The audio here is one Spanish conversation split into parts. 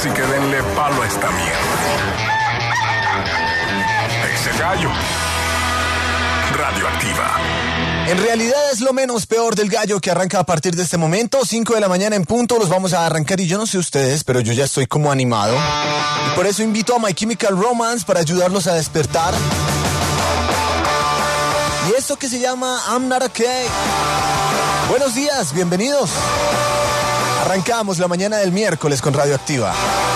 así que denle palo a esta mierda. Ex el Gallo. Radioactiva. En realidad es lo menos peor del Gallo que arranca a partir de este momento, 5 de la mañana en punto, los vamos a arrancar y yo no sé ustedes, pero yo ya estoy como animado. Y por eso invito a My Chemical Romance para ayudarlos a despertar. Y esto que se llama I'm Not Okay. Buenos días, bienvenidos. Arrancamos la mañana del miércoles con Radioactiva.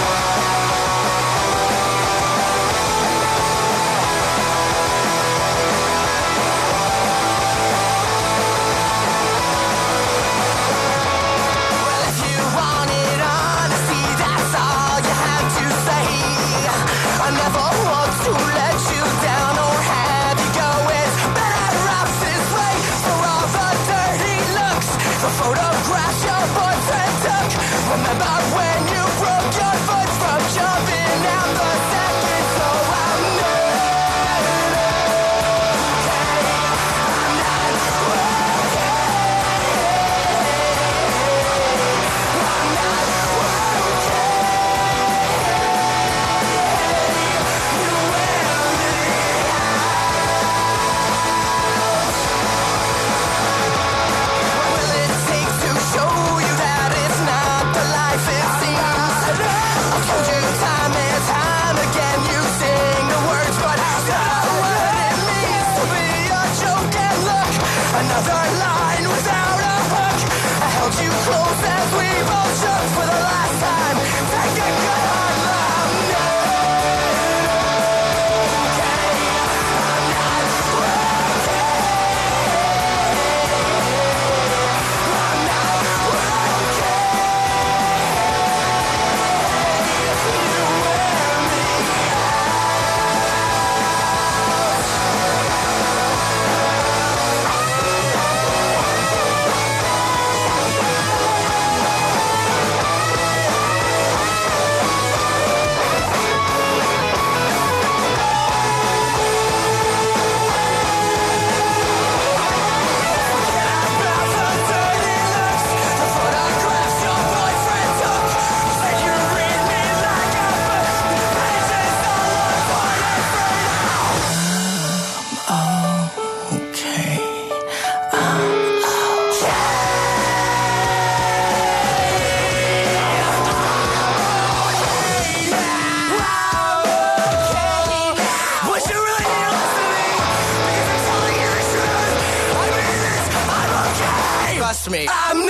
Me.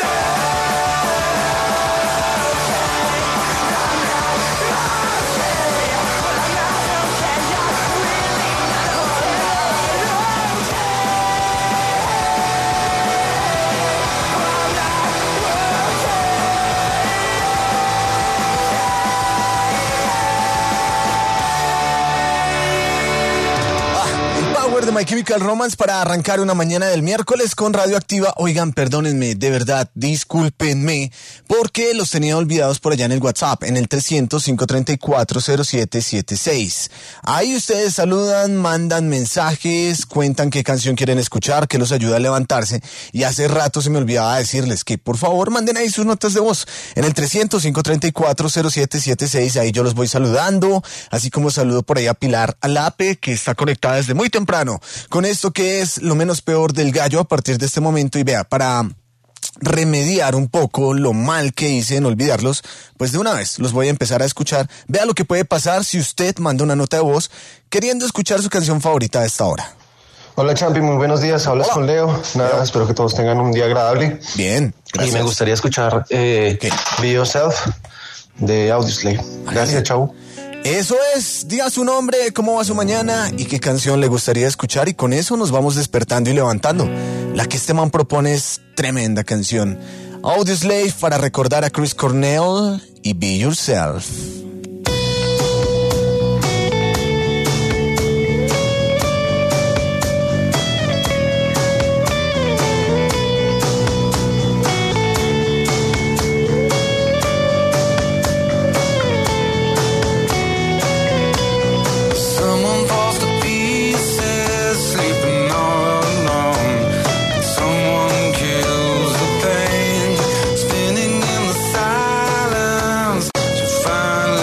De My Chemical Romance para arrancar una mañana del miércoles con Radioactiva. Oigan, perdónenme, de verdad, discúlpenme, porque los tenía olvidados por allá en el WhatsApp, en el 300-534-0776. Ahí ustedes saludan, mandan mensajes, cuentan qué canción quieren escuchar, que los ayuda a levantarse, y hace rato se me olvidaba decirles que por favor manden ahí sus notas de voz en el 300-534-0776. Ahí yo los voy saludando, así como saludo por ahí a Pilar Alape, que está conectada desde muy temprano con esto que es lo menos peor del Gallo a partir de este momento. Y vea, para remediar un poco lo mal que hice en olvidarlos, pues de una vez los voy a empezar a escuchar. Vea lo que puede pasar si usted manda una nota de voz queriendo escuchar su canción favorita a esta hora. Hola Champi, muy buenos días, hablas con Leo. Nada, espero que todos tengan un día agradable. Bien, gracias. Y me gustaría escuchar Be Yourself de Audioslave. Gracias, chau. Eso es, diga su nombre, cómo va su mañana y qué canción le gustaría escuchar, y con eso nos vamos despertando y levantando. La que este man propone es tremenda canción. Audioslave para recordar a Chris Cornell y Be Yourself. Find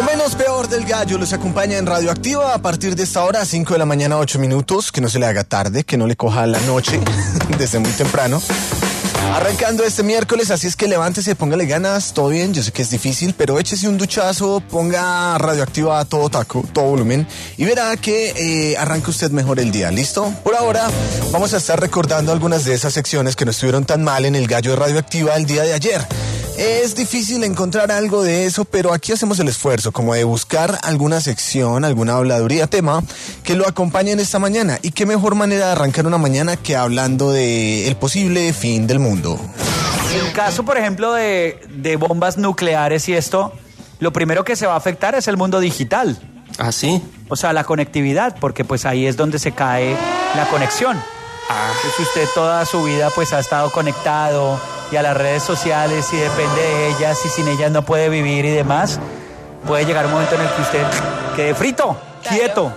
Menos peor del gallo los acompaña en Radioactiva a partir de esta hora, 5 de la mañana, 8 minutos, que no se le haga tarde, que no le coja la noche desde muy temprano. Arrancando este miércoles, así es que levántese, póngale ganas, todo bien, yo sé que es difícil, pero échese un duchazo, ponga Radioactiva a todo taco, todo volumen, y verá que arranca usted mejor el día, ¿listo? Por ahora, vamos a estar recordando algunas de esas secciones que no estuvieron tan mal en el gallo de Radioactiva el día de ayer. Es difícil encontrar algo de eso, pero aquí hacemos el esfuerzo como de buscar alguna sección, alguna habladuría, tema que lo acompañe en esta mañana. Y qué mejor manera de arrancar una mañana que hablando de el posible fin del mundo. En el caso, por ejemplo, de bombas nucleares y esto, lo primero que se va a afectar es el mundo digital. ¿Ah, sí? O sea, la conectividad, porque pues ahí es donde se cae la conexión. Entonces usted toda su vida pues ha estado conectado y a las redes sociales y depende de ellas y sin ellas no puede vivir y demás, puede llegar un momento en el que usted quede frito, quieto.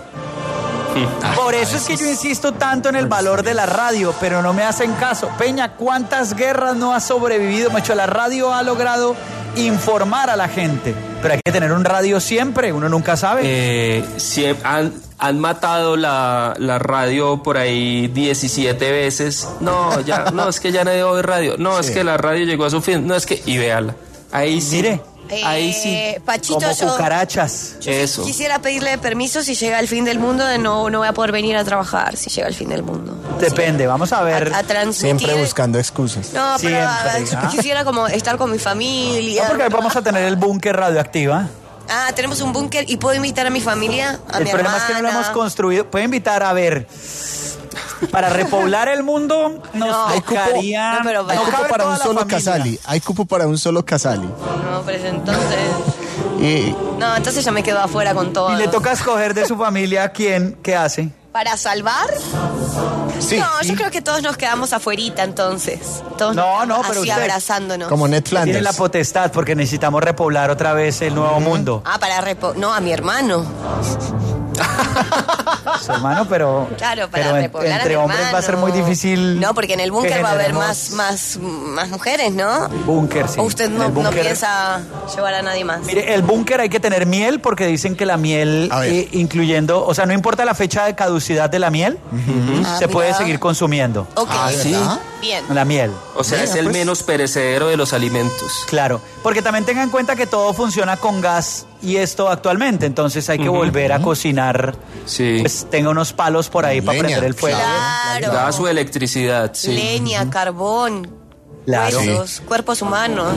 Por eso es que yo insisto tanto en el valor de la radio, pero no me hacen caso. Peña, ¿cuántas guerras no ha sobrevivido? Macho, la radio ha logrado informar a la gente, pero hay que tener un radio siempre, uno nunca sabe. Han matado la radio por ahí 17 veces. No, ya, no, es que ya nadie oye radio. No, sí. Es que la radio llegó a su fin. No, es que, y véala. Ahí sí. Mire. Ahí sí, Pachito, como cucarachas. Yo quisiera pedirle permiso si llega el fin del mundo, no voy a poder venir a trabajar si llega el fin del mundo. Depende, vamos a ver. A transmitir. Siempre buscando excusas. No, pero quisiera como estar con mi familia. No, porque vamos a tener el búnker Radioactiva. Tenemos un búnker y puedo invitar a mi familia, a mi hermana. El problema es que no lo hemos construido. Puede invitar a ver. Para repoblar el mundo nos tocaría... Hay cupo para un solo Casali. Hay cupo para un solo Casali. No, pero entonces... No, entonces ya me quedo afuera con todo. Y le toca escoger de su familia quién, qué hace. ¿Para salvar? Sí. No, yo creo que todos nos quedamos afuerita entonces. Todos pero así usted, abrazándonos. Como Ned Flanders. Tiene la potestad porque necesitamos repoblar otra vez el nuevo mundo. No, a mi hermano. Su hermano, pero repoblar entre hombres va a ser muy difícil. No, porque en el búnker va a haber más mujeres, ¿no? Búnker, sí. ¿O usted no piensa llevar a nadie más? Mire, el búnker hay que tener miel porque dicen que la miel, incluyendo, o sea, no importa la fecha de caducidad de la miel, se puede seguir consumiendo. Ok. Sí. Bien. La miel. O sea, es el menos perecedero de los alimentos. Claro, porque también tengan en cuenta que todo funciona con gas y esto actualmente, entonces hay que volver a cocinar. Sí. Pues tenga unos palos por ahí para prender el fuego. Claro. Gas o electricidad, sí. Leña, carbón, huesos, cuerpos humanos.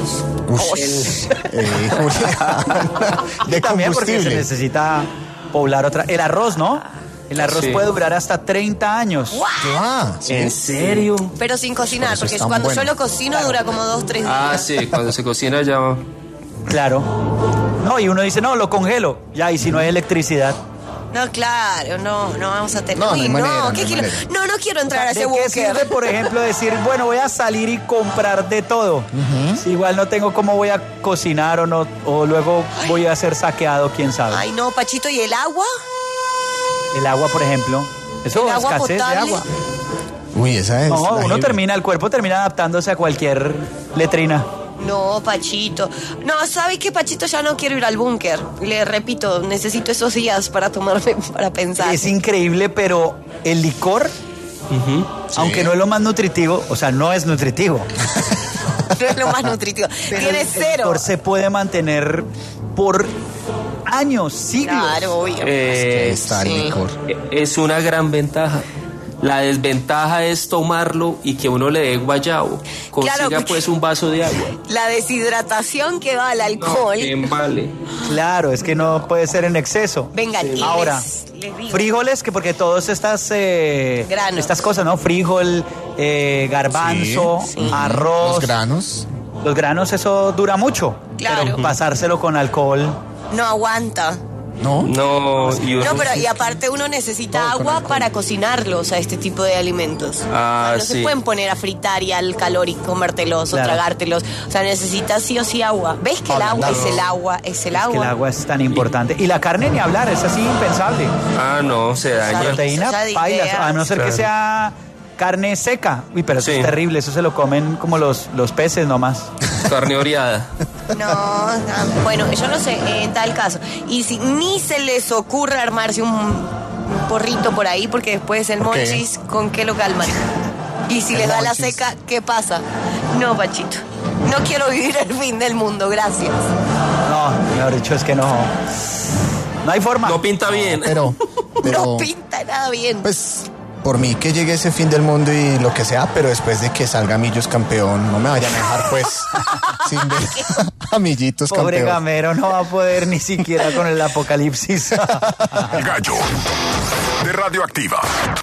De también porque se combustible. necesita poblar otra. El arroz, ¿no? El arroz puede durar hasta 30 años. ¿En serio? Pero sin cocinar, porque cuando yo lo cocino dura como 2-3 días. Sí, cuando se cocina ya... Claro. No, y uno dice, no, lo congelo. Ya, y si no hay electricidad. No, claro, no vamos a tener... No quiero entrar a ese ¿De qué sirve, búnker? por ejemplo, decir, bueno, voy a salir y comprar de todo? Si igual no tengo cómo voy a cocinar o luego voy a ser saqueado, quién sabe. Ay, no, Pachito, ¿y el agua? El agua, por ejemplo. Eso es escasez de agua. Uy, esa es... No, el cuerpo termina adaptándose a cualquier letrina. No, Pachito. No, ¿sabes qué, Pachito? Ya no quiero ir al búnker. Le repito, necesito esos días para tomarme, para pensar. Es increíble, pero el licor, aunque no es lo más nutritivo, o sea, no es nutritivo. No es lo más nutritivo. Tiene cero. El licor se puede mantener por años, siglos. Claro, obvio. Está el licor. Es una gran ventaja. La desventaja es tomarlo y que uno le dé guayabo. Consiga pues un vaso de agua. La deshidratación que va al alcohol. No, ¿quién vale? Claro, es que no puede ser en exceso. Venga, y ahora, les digo. frijoles, que porque todas estas granos. Estas cosas, ¿no? Frijol, garbanzo, arroz. Los granos, eso dura mucho. Claro. Pero pasárselo con alcohol. No aguanta. No, Y aparte uno necesita agua para cocinarlos a este tipo de alimentos. No se pueden poner a fritar y al calor y comértelos o tragártelos. O sea, necesitas sí o sí agua. ¿Ves que el agua es el agua? Es el agua. Que el agua es tan importante. Y la carne ni hablar, es así impensable. No, se daña. La proteína, bailas, a no ser que sea carne seca. Uy, pero eso Sí. es terrible, eso se lo comen como los peces nomás. Carne oreada. No, bueno, yo no sé, en tal caso. Y si ni se les ocurre armarse un porrito por ahí, porque después el ¿Por qué? monchis, ¿con qué lo calman? Y si El les da la monchis. seca, ¿qué pasa? No, Pachito, no quiero vivir el fin del mundo, gracias. No, mejor dicho, es que no hay forma. No pinta bien. Pero No pinta nada bien. pues por mí que llegue ese fin del mundo y lo que sea, pero después de que salga Millos campeón, no me vayan a dejar pues sin ver a Millitos Pobre campeón. Gamero no va a poder ni siquiera con el apocalipsis. El Gallo de Radioactiva.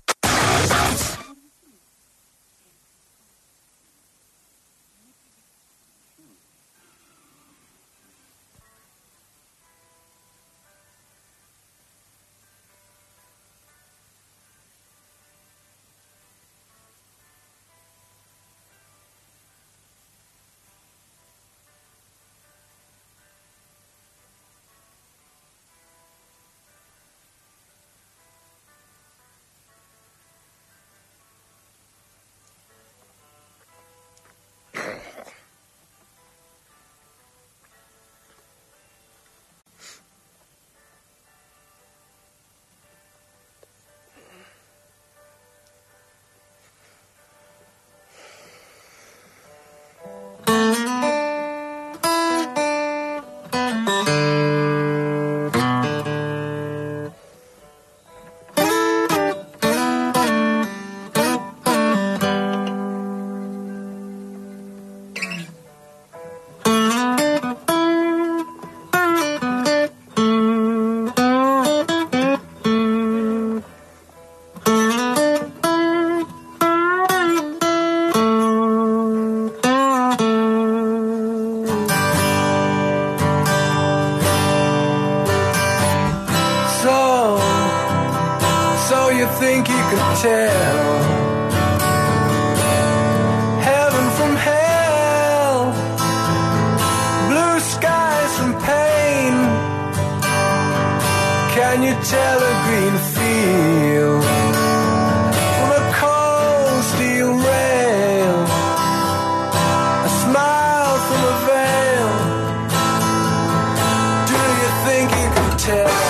So you think you could tell heaven from hell, blue skies from pain? Can you tell a green field from a cold steel rail, a smile from a veil? Do you think you can tell?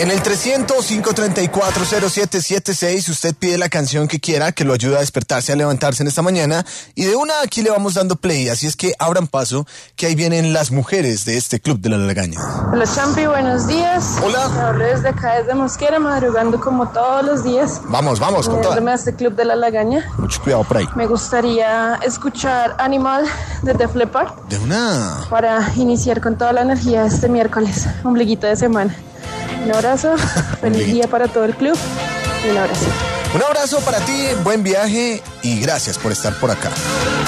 En el 300-534-0776 usted pide la canción que quiera, que lo ayude a despertarse, a levantarse en esta mañana, y de una aquí le vamos dando play, así es que abran paso, que ahí vienen las mujeres de este Club de la Lagaña. Hola Champi, buenos días. Hola. Me hablo desde acá, desde Mosquera, madrugando como todos los días. Vamos, con toda. A este Club de la Lagaña. Mucho cuidado por ahí. Me gustaría escuchar Animal de Def Leppard. De una. Para iniciar con toda la energía este miércoles, ombliguito de semana. Un abrazo, feliz día para todo el club y un abrazo. Un abrazo para ti, buen viaje y gracias por estar por acá.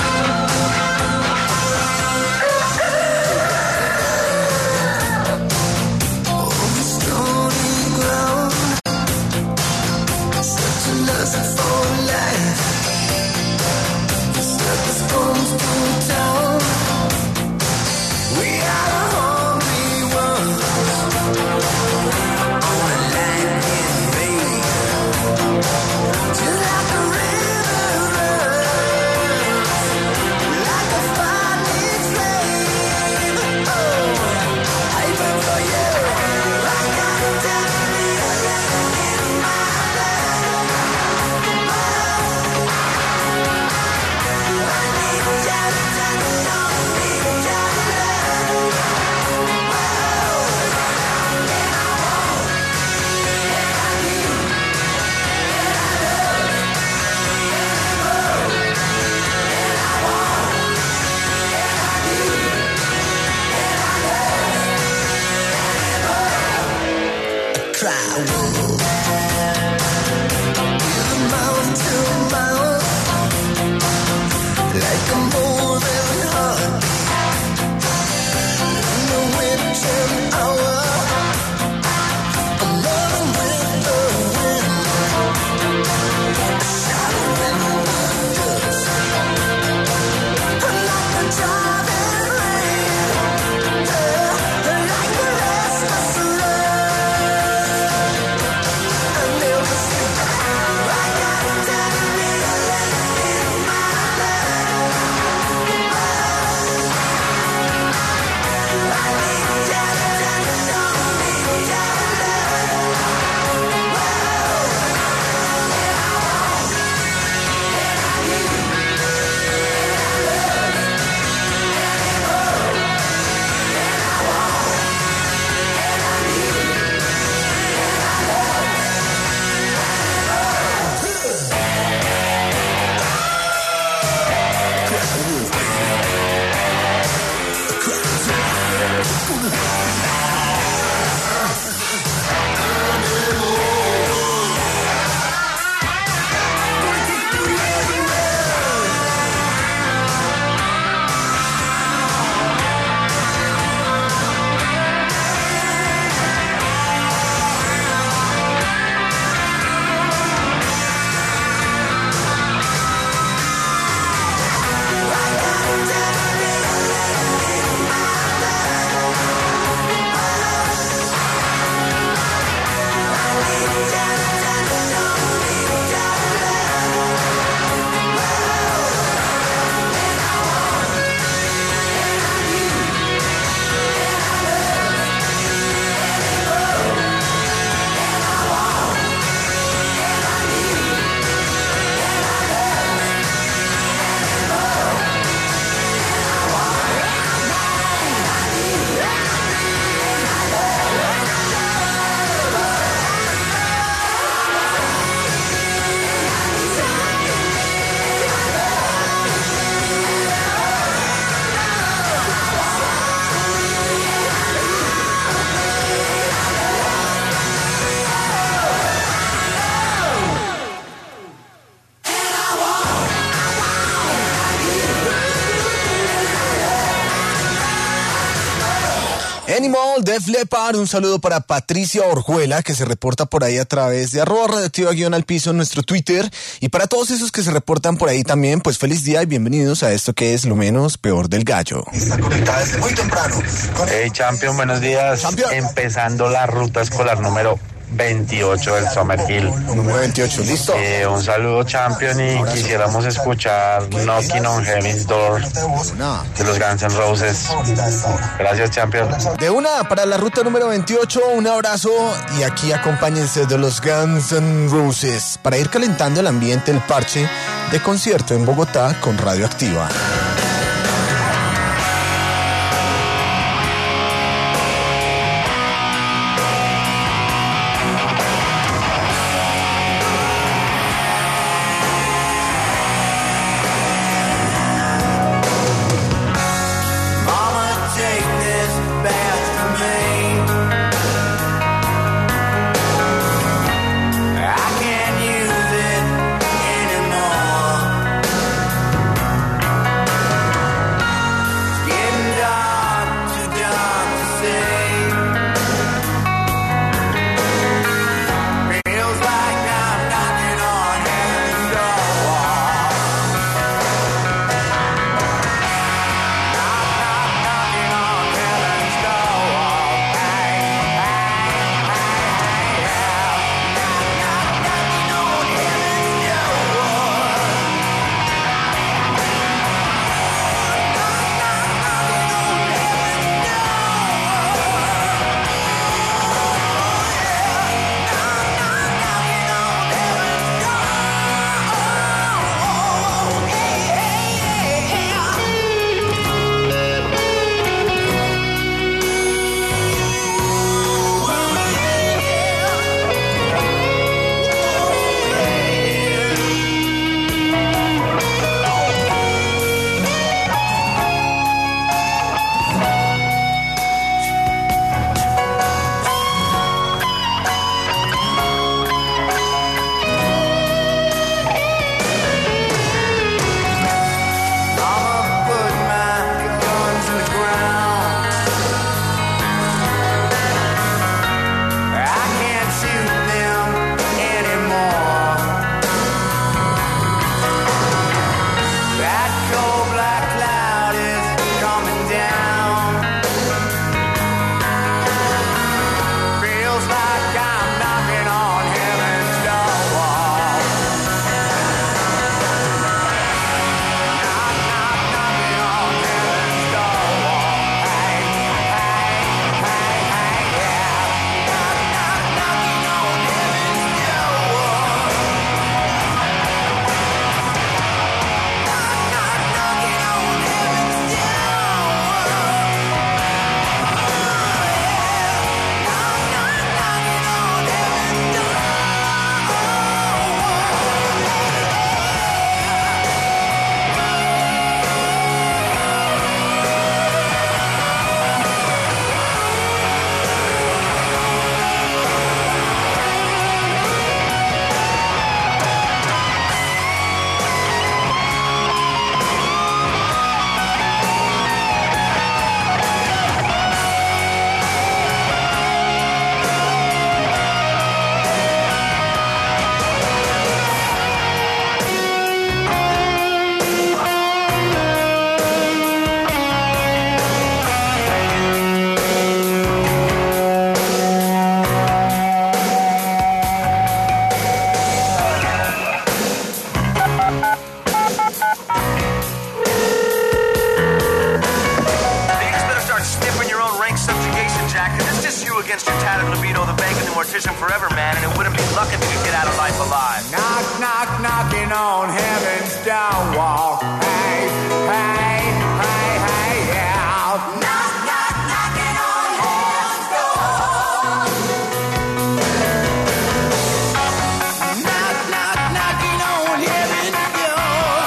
Animal, Def Leppard, un saludo para Patricia Orjuela, que se reporta por ahí a través de @radioactiva_al piso en nuestro Twitter, y para todos esos que se reportan por ahí también, pues feliz día y bienvenidos a esto que es lo menos peor del gallo. Está conectada desde muy temprano. Hey Champion, buenos días. Champion. Empezando la ruta escolar número 28 del Summer Hill. Número 28, listo. Un saludo, Champion, y quisiéramos escuchar Knocking on Heaven's Door de los Guns N' Roses. Gracias, Champion. De una para la ruta número 28, un abrazo y aquí acompáñense de los Guns N' Roses para ir calentando el ambiente, el parche de concierto en Bogotá con Radioactiva. against your tattered libido, the bank and the mortician forever, man, and it wouldn't be luck if you could get out of life alive. Knock, knock, knocking on heaven's down wall. Hey, hey, hey, hey, yeah. Knock, knock, knocking on heaven's door. Knock, knock, knocking on heaven's door.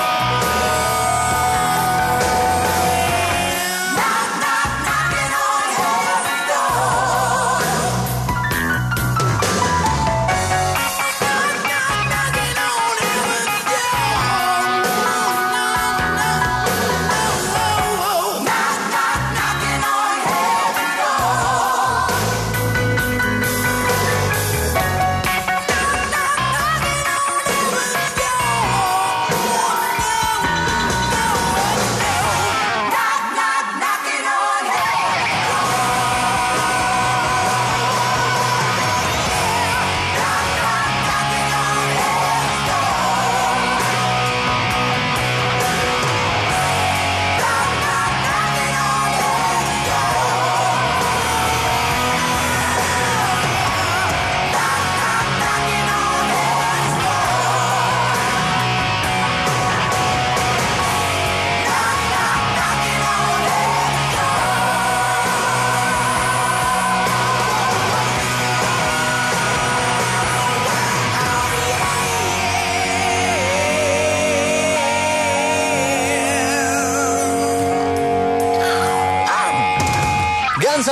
Knock, knock, knocking on heaven's door. Knock, knock, knocking on heaven's door.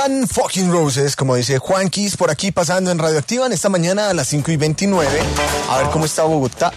Guns N' fucking Roses, como dice Juanquis, por aquí pasando en Radioactiva en esta mañana a las 5:29. A ver cómo está Bogotá.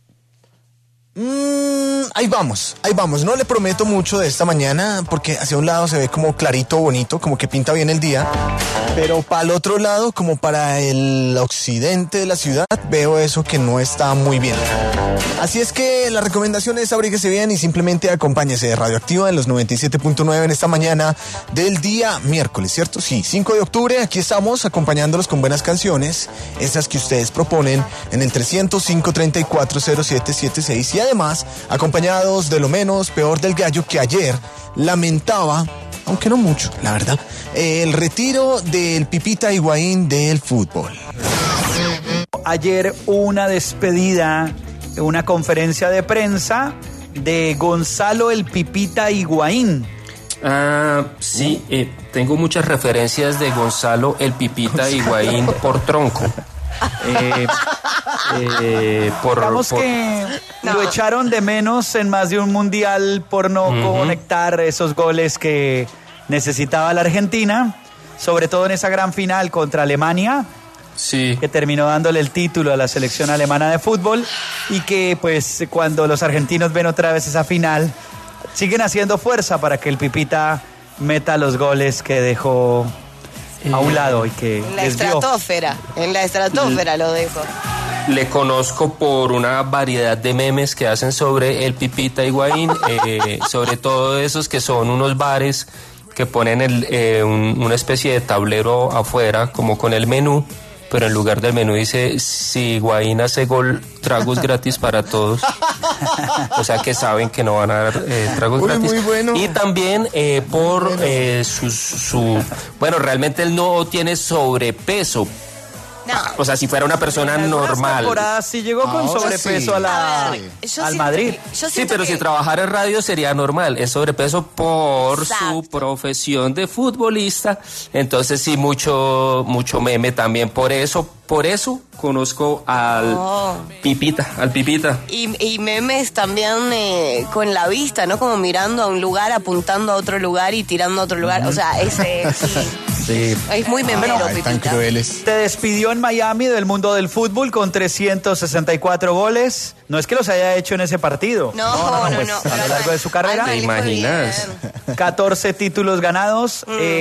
Ahí vamos. No le prometo mucho de esta mañana porque hacia un lado se ve como clarito, bonito, como que pinta bien el día. Pero para el otro lado, como para el occidente de la ciudad, veo eso que no está muy bien. Así es que la recomendación es abríguese bien y simplemente acompáñese de Radioactiva en los 97.9 en esta mañana del día miércoles, ¿cierto? Sí, 5 de octubre, aquí estamos acompañándolos con buenas canciones, esas que ustedes proponen en el 305-340776 y además acompañados de lo menos peor del gallo que ayer lamentaba, aunque no mucho, la verdad, el retiro del Pipita Higuaín del fútbol. Ayer una despedida, una conferencia de prensa de Gonzalo el Pipita Higuaín. Sí, tengo muchas referencias de Gonzalo el Pipita Higuaín por tronco. Digamos que lo echaron de menos en más de un mundial por no conectar esos goles que necesitaba la Argentina, sobre todo en esa gran final contra Alemania. Sí. Que terminó dándole el título a la selección alemana de fútbol y que pues cuando los argentinos ven otra vez esa final siguen haciendo fuerza para que el Pipita meta los goles que dejó a un lado y que en la estratosfera lo dejó. Le conozco por una variedad de memes que hacen sobre el Pipita Higuaín, sobre todo esos que son unos bares que ponen una especie de tablero afuera como con el menú, pero en lugar del menú dice, si Higuaín hace gol, tragos gratis para todos. O sea que saben que no van a dar tragos gratis. Muy bueno. Y también por bueno, realmente él no tiene sobrepeso. No. O sea, si fuera una persona normal. Temporada sí llegó con sobrepeso al Madrid. Sí, pero si trabajara en radio sería normal. Es sobrepeso por su profesión de futbolista. Entonces sí, mucho meme también. Por eso conozco al Pipita. Y memes también con la vista, ¿no? Como mirando a un lugar, apuntando a otro lugar y tirando a otro lugar. O sea, ese sí. Es muy memero, Pipita. Tan crueles. Se despidió en Miami del mundo del fútbol con 364 goles. No es que los haya hecho en ese partido. No. A lo largo de su carrera. ¿Te imaginas? 14 títulos ganados.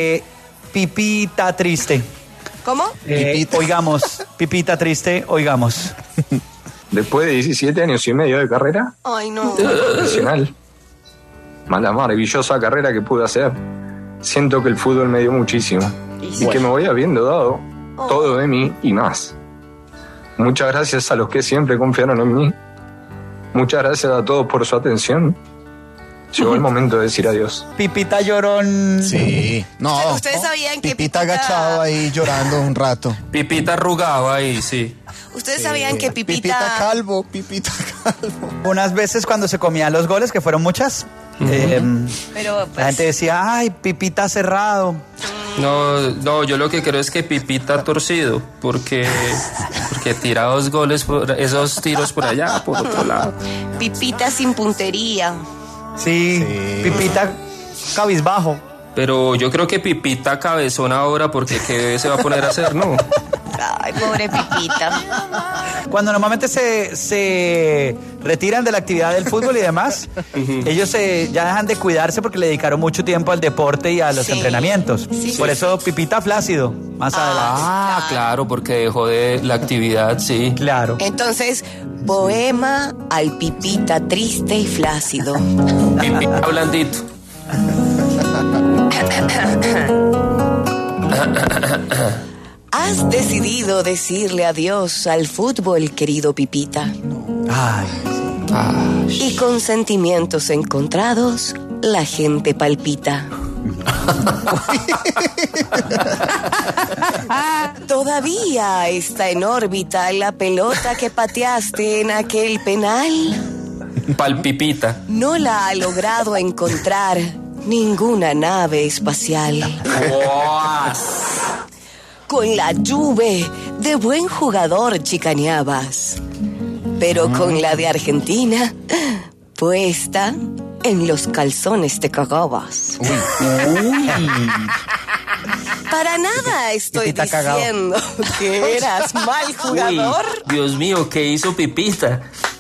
Pipita triste. ¿Cómo? Oigamos, Pipita triste, oigamos. Después de 17 años y medio de carrera, ay no, profesional, la maravillosa carrera que pude hacer, siento que el fútbol me dio muchísimo y que me voy habiendo dado todo de mí y más. Muchas gracias a los que siempre confiaron en mí. Muchas gracias a todos por su atención. Llegó el momento de decir adiós. Pipita llorón. Sí. No. ¿Ustedes sabían que Pipita agachado ahí llorando un rato. Pipita arrugado ahí, sí. ¿Ustedes sabían que Pipita calvo. Unas veces cuando se comían los goles, que fueron muchas, pero la gente decía, ay, Pipita cerrado. No, yo lo que creo es que Pipita torcido, porque tira dos goles, esos tiros por allá, por otro lado. Pipita sin puntería. Sí, Pipita cabizbajo. Pero yo creo que Pipita cabezón ahora, porque ¿qué se va a poner a hacer, no? Ay, pobre Pipita. Cuando normalmente se retiran de la actividad del fútbol y demás, ellos ya dejan de cuidarse porque le dedicaron mucho tiempo al deporte y a los entrenamientos. Por eso Pipita flácido, más adelante. Claro, porque dejó de la actividad, sí. Claro. Entonces, poema al Pipita triste y flácido. Pipita blandito. Has decidido decirle adiós al fútbol, querido Pipita. Y con sentimientos encontrados, la gente palpita. Todavía está en órbita la pelota que pateaste en aquel penal. Palpipita. No la ha logrado encontrar ninguna nave espacial. Con la Juve de buen jugador chicaneabas, pero con la de Argentina puesta en los calzones te cagabas. Para nada estoy diciendo que eras mal jugador. Uy, Dios mío, ¿qué hizo Pipita?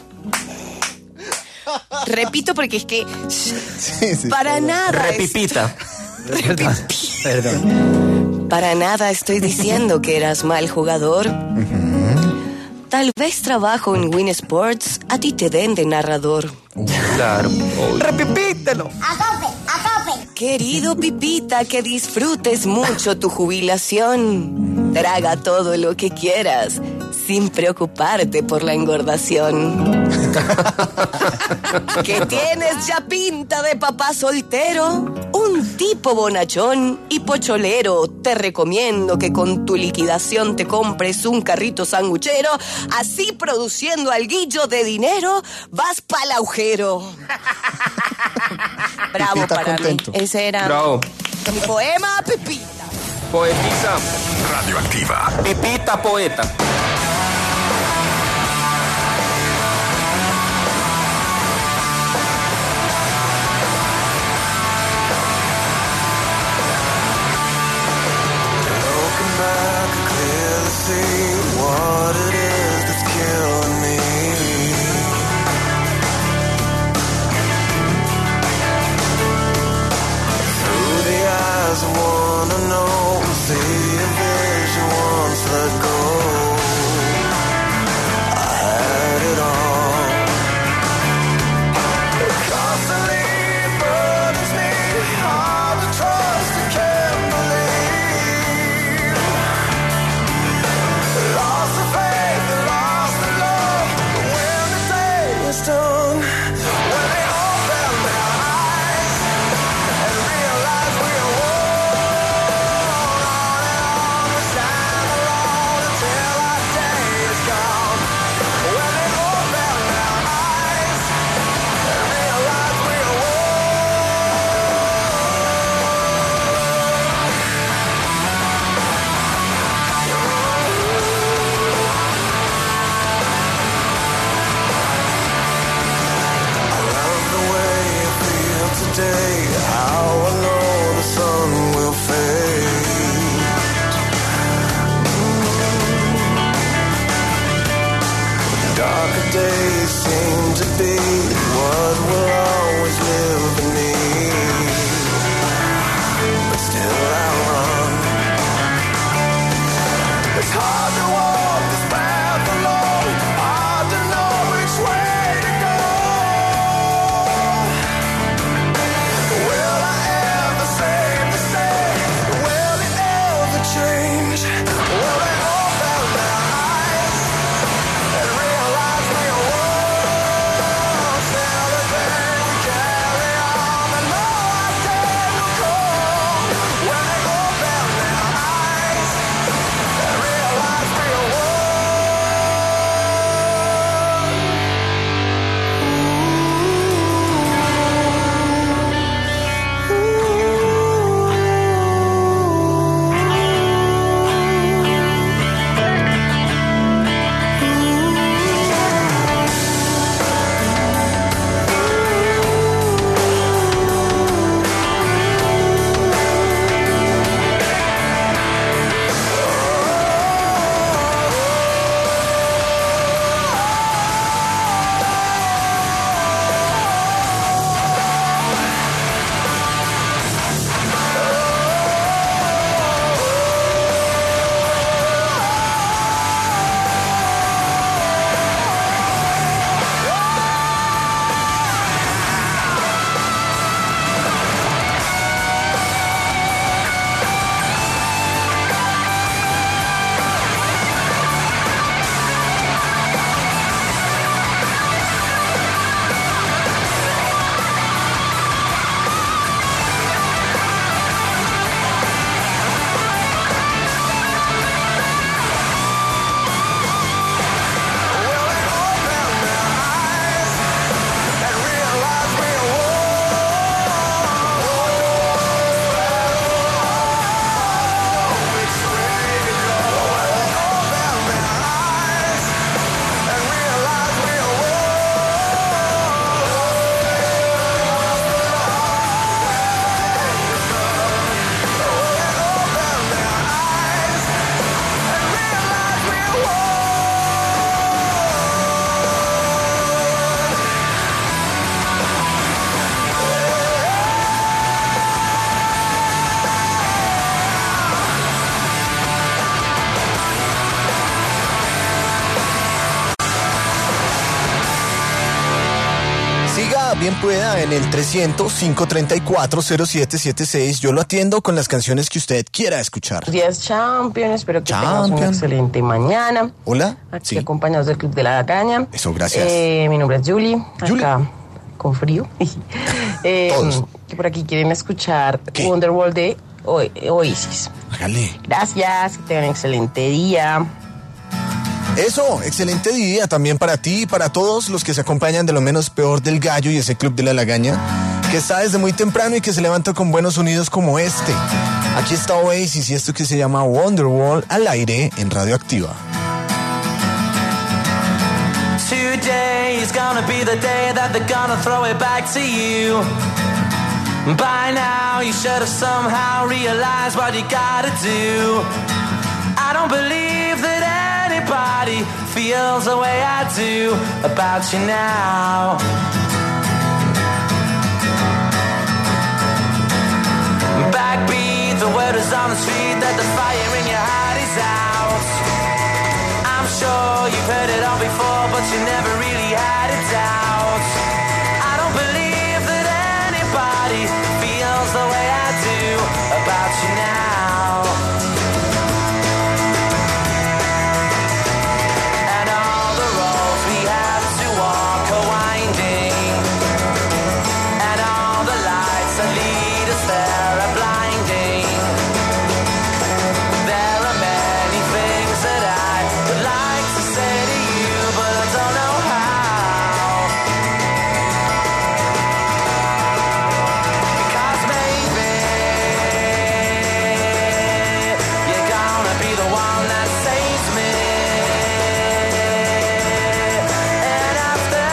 Repito porque es que para nada. Repipita. Perdón. Para nada estoy diciendo que eras mal jugador. Tal vez trabajo en Win Sports, a ti te den de narrador. Claro. Repipítelo. A tope. Querido Pipita, que disfrutes mucho tu jubilación. Traga todo lo que quieras, sin preocuparte por la engordación. Que tienes ya pinta de papá soltero, un tipo bonachón y pocholero. Te recomiendo que con tu liquidación te compres un carrito sanguchero. Así, produciendo alguillo de dinero, vas pa'l agujero. Bravo Pipita para contento. mí. Ese era Bravo. mi poema, Pipita. Poetisa. Radioactiva. Pipita poeta. Looking back, I clearly see what it is that's killing me. Through the eyes, I wanna know, see a vision once let go. I had it all. Constantly burdens me, hard to trust, I can't believe. Lost the faith, lost the love. But when the day is done, when they open their eyes and realize we are one, on we stand alone until our day is gone. When they open their eyes and realize we are one. I love the way you feel today. How I know the sun will fade. Darker days seem to be what will always live beneath. But still I run. It's hard to walk this path alone. Hard to know which way to go. Will I ever save the same? Will it ever change? Will they open their eyes and realize we are one? Till the day we carry on. bien pueda en el 300-534-0776. Yo lo atiendo con las canciones que usted quiera escuchar. Buenos días, Champion. Espero que tengas una excelente mañana. Hola. Aquí acompañados del Club de la Caña. Eso, gracias. Mi nombre es Julie. Acá con frío. Que por aquí quieren escuchar Wonderwall de Oasis. Hágale. Gracias. Que tengan un excelente día. Eso, excelente día también para ti y para todos los que se acompañan de Lo Menos Peor del Gallo y ese Club de la Lagaña, que está desde muy temprano y que se levanta con buenos sonidos como este. Aquí está Oasis y esto que se llama Wonderwall al aire en Radioactiva. Today is gonna be the day that they're gonna throw it back to you. By now you should have somehow realized what you gotta do. I don't believe that anybody feels the way I do about you now. Backbeat, the word is on the street that the fire in your heart is out. I'm sure you've heard it all before, but you never really had a doubt. I don't believe that anybody feels the way I do about you now. And all the roads we have to walk are winding, and all the lights that lead us there are blinding. There are many things that I would like to say to you, but I don't know how. Because maybe you're gonna be the one that saves me. And after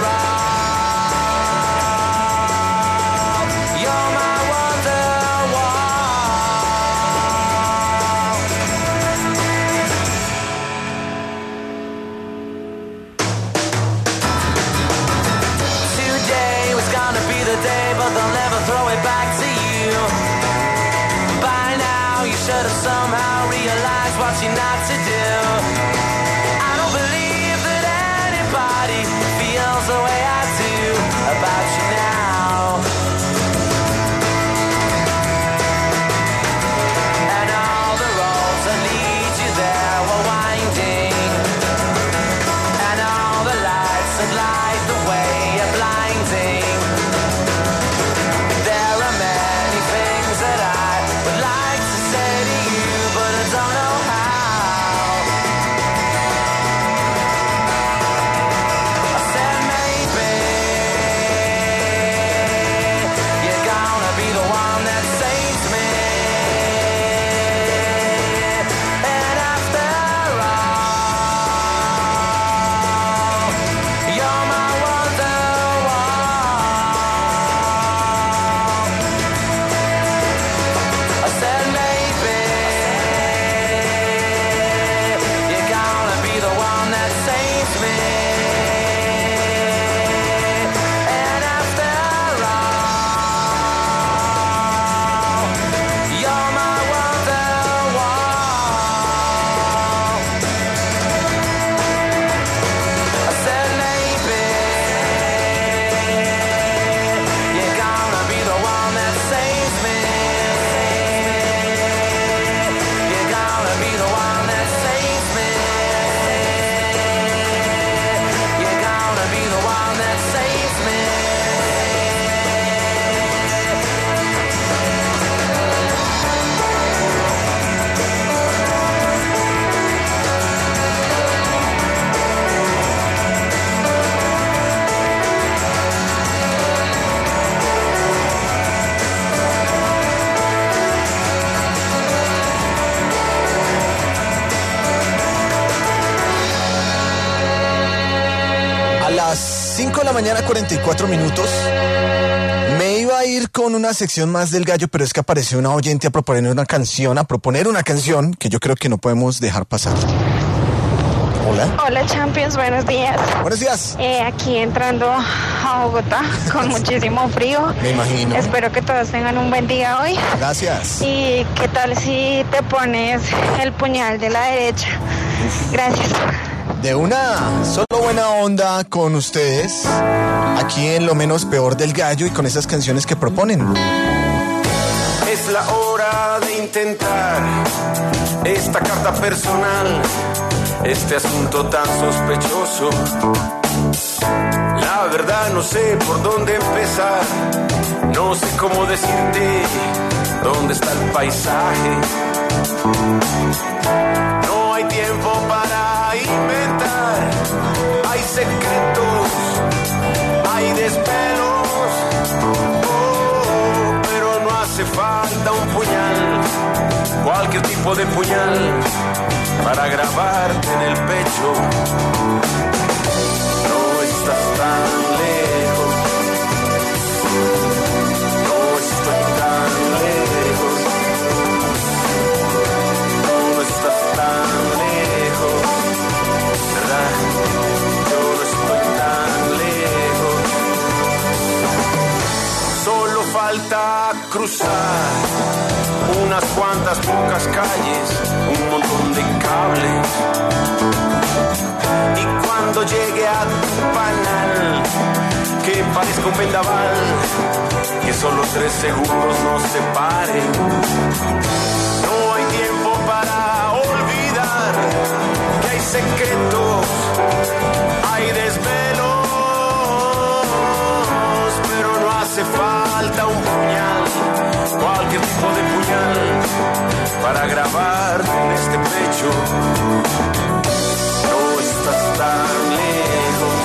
all, you're my Today was gonna be the day, but they'll never throw it back to you. By now you should have somehow realized what you're not to do. I don't believe that anybody feels the way I do about you now. And all the roads that lead you there were winding, and all the lights that light the way are blinding. There are many things that I would like to say to you, but I don't know how. I said maybe you're gonna be the one that saves me. And after all, you're my I said maybe you're gonna be the one that saves me. And after all, you're my wonderwall. I said maybe you're gonna be the one that saves me. You're gonna be the one that saves me. You're gonna be the one that saves me. A las 5 de la mañana, 44 minutos. Me iba a ir con una sección más del gallo, pero es que apareció una oyente a proponer una canción que yo creo que no podemos dejar pasar. Hola. Hola Champions, buenos días. Buenos días. Aquí entrando a Bogotá con muchísimo frío. Me imagino. Espero que todos tengan un buen día hoy. Gracias. ¿Y qué tal si te pones el puñal de la derecha? Gracias. De una, solo buena onda con ustedes, aquí en Lo Menos Peor del Gallo y con esas canciones que proponen. Es la hora de intentar esta carta personal, este asunto tan sospechoso. La verdad no sé por dónde empezar, no sé cómo decirte dónde está el paisaje. No hay tiempo para inventar, hay secretos, hay desvelos, pero no hace falta un puñal, cualquier tipo de puñal, para grabarte en el pecho. No estás tan lejos, no estoy tan lejos, no estás tan lejos, ¿verdad? Yo no estoy tan lejos. Solo falta cruzar unas cuantas pocas calles, un montón de cables. Y cuando llegue a tu panal, que parezca un vendaval, que solo 3 segundos nos separen. No hay tiempo para olvidar que hay secretos, hay desvelos, pero no hace falta un puñal, cualquier tipo de puñal, para grabarte en este pecho. No estás tan lejos,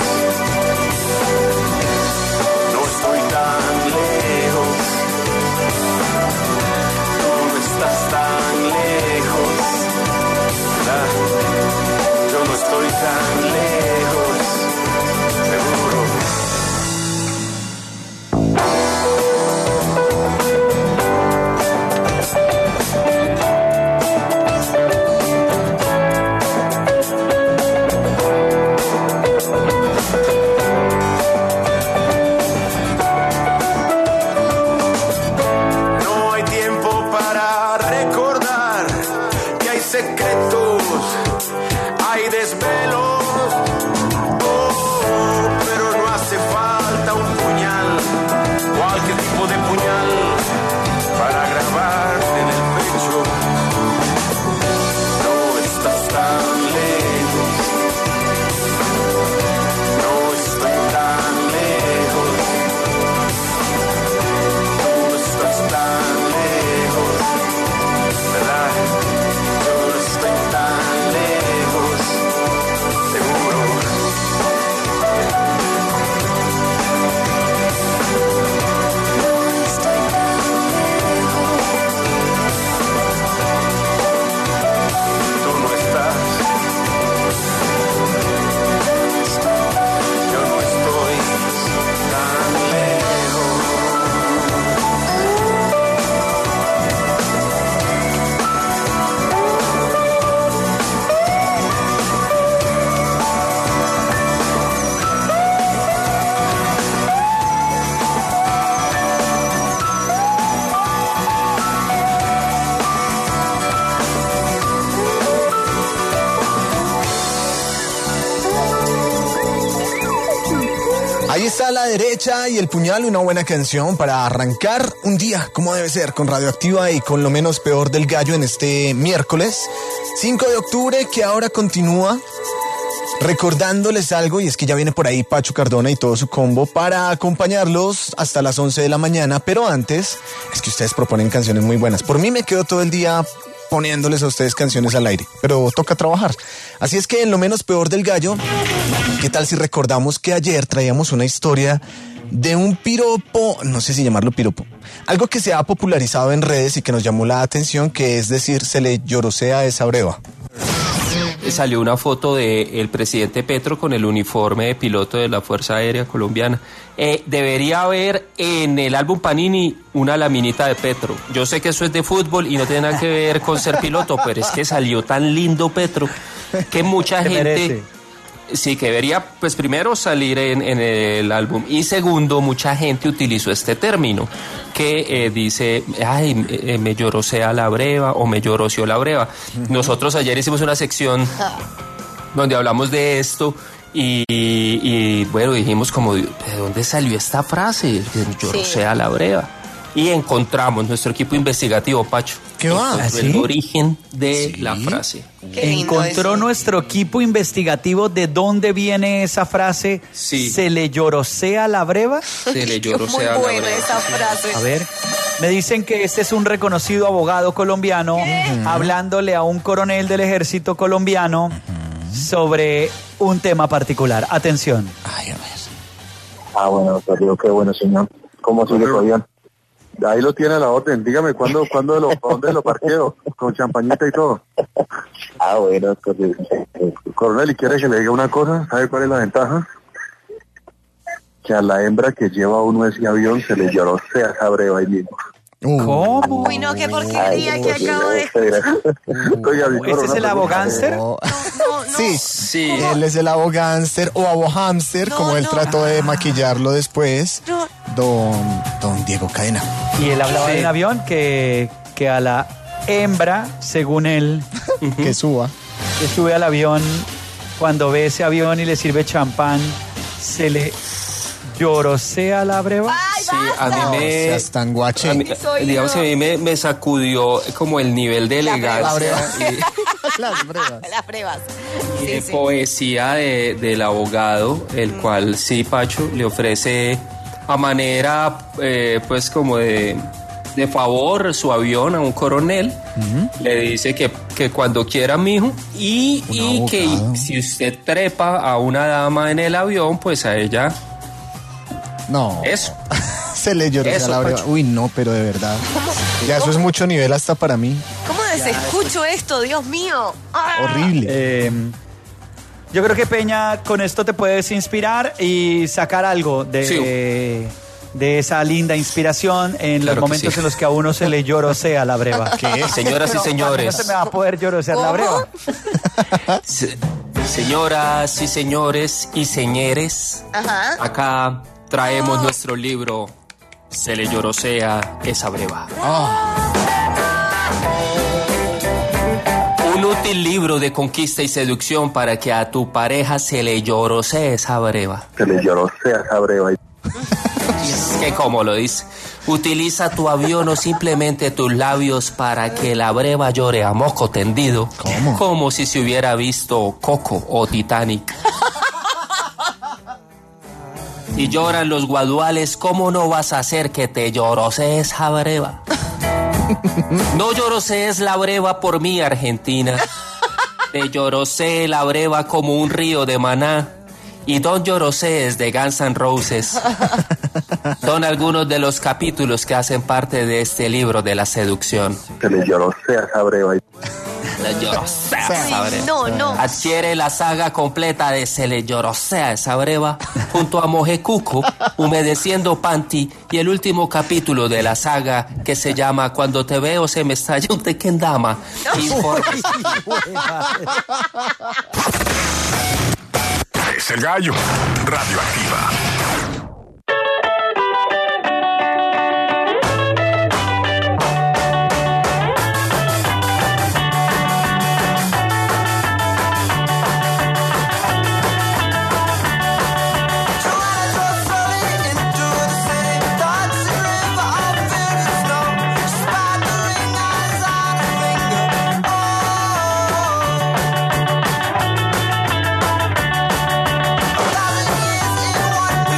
no estoy tan lejos, no estás tan lejos, ¿verdad? Yo no estoy tan lejos, seguro. Ahí está La Derecha y El Puñal, una buena canción para arrancar un día como debe ser, con Radioactiva y con Lo Menos Peor del Gallo en este miércoles 5 de octubre, que ahora continúa recordándoles algo, y es que ya viene por ahí Pacho Cardona y todo su combo para acompañarlos hasta las 11 de la mañana, pero antes es que ustedes proponen canciones muy buenas. Por mí me quedo todo el día poniéndoles a ustedes canciones al aire, pero toca trabajar. Así es que en Lo Menos Peor del Gallo, ¿qué tal si recordamos que ayer traíamos una historia de un piropo, no sé si llamarlo piropo, algo que se ha popularizado en redes y que nos llamó la atención, que es decir, se le llorosea esa breva? Salió una foto del presidente Petro con el uniforme de piloto de la Fuerza Aérea Colombiana. Debería haber en el álbum Panini una laminita de Petro. Yo sé que eso es de fútbol y no tiene nada que ver con ser piloto, pero es que salió tan lindo Petro que mucha gente... merece. Sí, que debería, pues primero salir en el álbum, y segundo, mucha gente utilizó este término que dice, ay, me llorosea la breva o me lloroseó la breva. Nosotros ayer hicimos una sección donde hablamos de esto y bueno, dijimos como, ¿de dónde salió esta frase? Llorosea la breva. Y encontramos nuestro equipo investigativo, Pacho. ¿Qué va? El origen de la frase. Encontró nuestro equipo investigativo de dónde viene esa frase. Sí. ¿Se le llorosea la breva? Se le llorosea la Muy buena breva. esa frase. A ver, me dicen que este es un reconocido abogado colombiano hablándole a un coronel del ejército colombiano sobre un tema particular. Atención. Ay, a ver. Ah, bueno, pues digo, qué bueno, señor. ¿Cómo sigue todavía? Ahí lo tiene a la orden. Dígame, ¿dónde lo parqueo? Con champañita y todo. Ah, bueno, pues, coronel, ¿y quiere que le diga una cosa? ¿Sabe cuál es la ventaja? Que a la hembra que lleva uno ese avión se le llorosea esa breva ahí mismo. ¿Cómo? Uy, no, qué porquería que acabo de... ¿Este es el abogánster? No. Sí, él es el abogánster o abohámster, como él trató de maquillarlo después. No. Don Diego Cadena. Y él hablaba de un avión que a la hembra, según él, que suba. Que sube al avión, cuando ve ese avión y le sirve champán, se le llorosea la breva. Sí, a mí me... Seas tan guache. Digamos que a mí me sacudió como el nivel de elegancia Las brevas. Las brevas. y de poesía del abogado, el cual sí, Pacho, le ofrece a manera pues como de favor su avión a un coronel. Le dice que cuando quiera, mijo, y que si usted trepa a una dama en el avión, pues a ella... No. Eso. Se le llorosea la breva. Pacho. Uy, no, pero de verdad. Ya eso es mucho nivel hasta para mí. ¿Cómo desescucho esto, Dios mío? Horrible. Yo creo que, Peña, con esto te puedes inspirar y sacar algo de esa linda inspiración en los momentos en los que a uno se le llorosea la breva. ¿Qué? Señoras y señores. No se me va a poder llorosear la breva. Señoras y señores y señores, acá traemos nuestro libro Se le llorosea esa breva. Un útil libro de conquista y seducción para que a tu pareja se le llorosee esa breva. Se le llorosea esa breva. Es que como lo dice, utiliza tu avión o simplemente tus labios para que la breva llore a moco tendido. ¿Cómo? Como si se hubiera visto Coco o Titanic. Si lloran los guaduales, ¿cómo no vas a hacer que te llorosee esa breva? No llorosees la breva por mí, Argentina. Te llorosee la breva como un río de Maná. Y Don't Llorosees de Guns N' Roses. Son algunos de los capítulos que hacen parte de este libro de la seducción. Se le llorosea esa breva. Se le llorosea esa breva. No. Adquiere la saga completa de Se le llorosea esa breva junto a Mojecuco, Humedeciendo Panty y el último capítulo de la saga que se llama Cuando te veo se me estalla un tequendama. Es el gallo. Radioactiva. One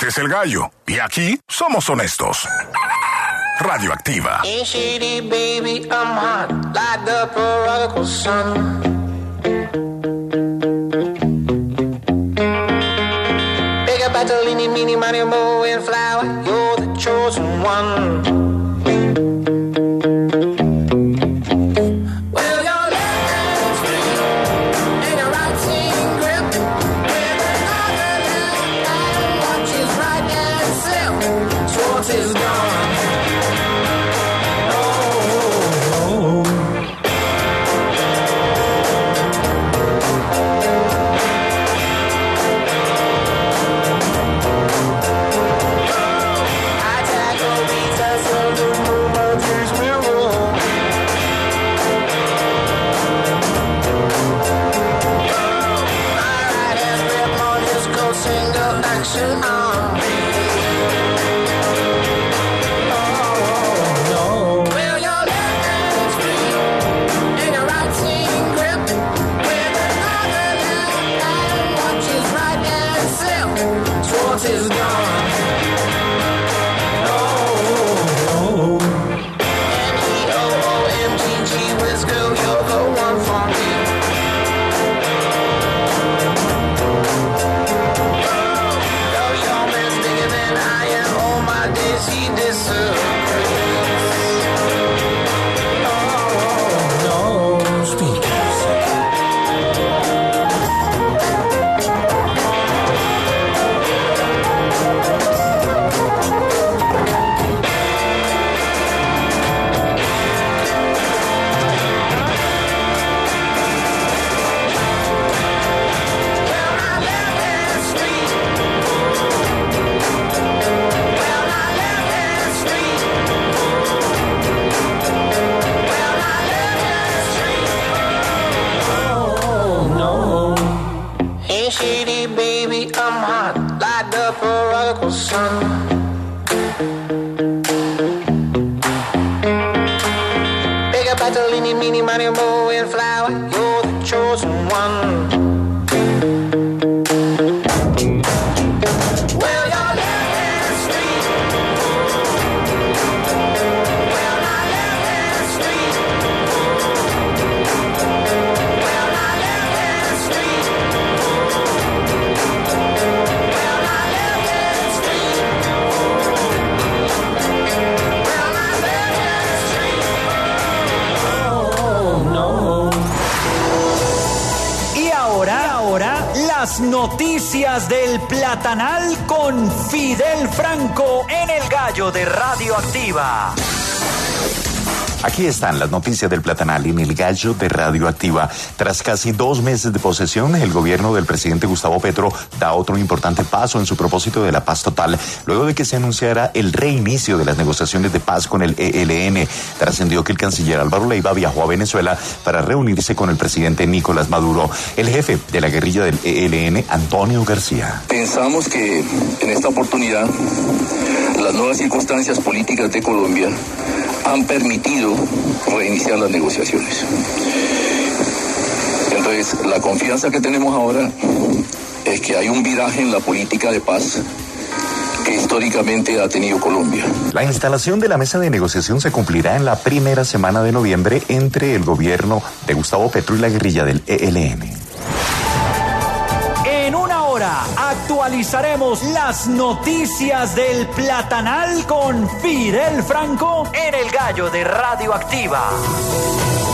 es El Gallo, y aquí somos honestos. Radioactiva. Ain't shady, baby, I'm hot, like the prodigal son. Big up Bartolini, Mini, Mario, Mo, and Flower, you're the chosen one. Noticias del Platanal con Fidel Franco en El Gallo de Radioactiva. Aquí están las noticias del Platanal en El Gallo de Radioactiva. Tras casi 2 meses de posesión, el gobierno del presidente Gustavo Petro da otro importante paso en su propósito de la paz total, luego de que se anunciara el reinicio de las negociaciones de paz con el ELN. Trascendió que el canciller Álvaro Leiva viajó a Venezuela para reunirse con el presidente Nicolás Maduro. El jefe de la guerrilla del ELN, Antonio García. Pensamos que en esta oportunidad las nuevas circunstancias políticas de Colombia han permitido reiniciar las negociaciones. Entonces, la confianza que tenemos ahora es que hay un viraje en la política de paz que históricamente ha tenido Colombia. La instalación de la mesa de negociación se cumplirá en la primera semana de noviembre entre el gobierno de Gustavo Petro y la guerrilla del ELN. En una hora actualizaremos las noticias del Platanal con Fidel Franco en El Gallo de Radioactiva.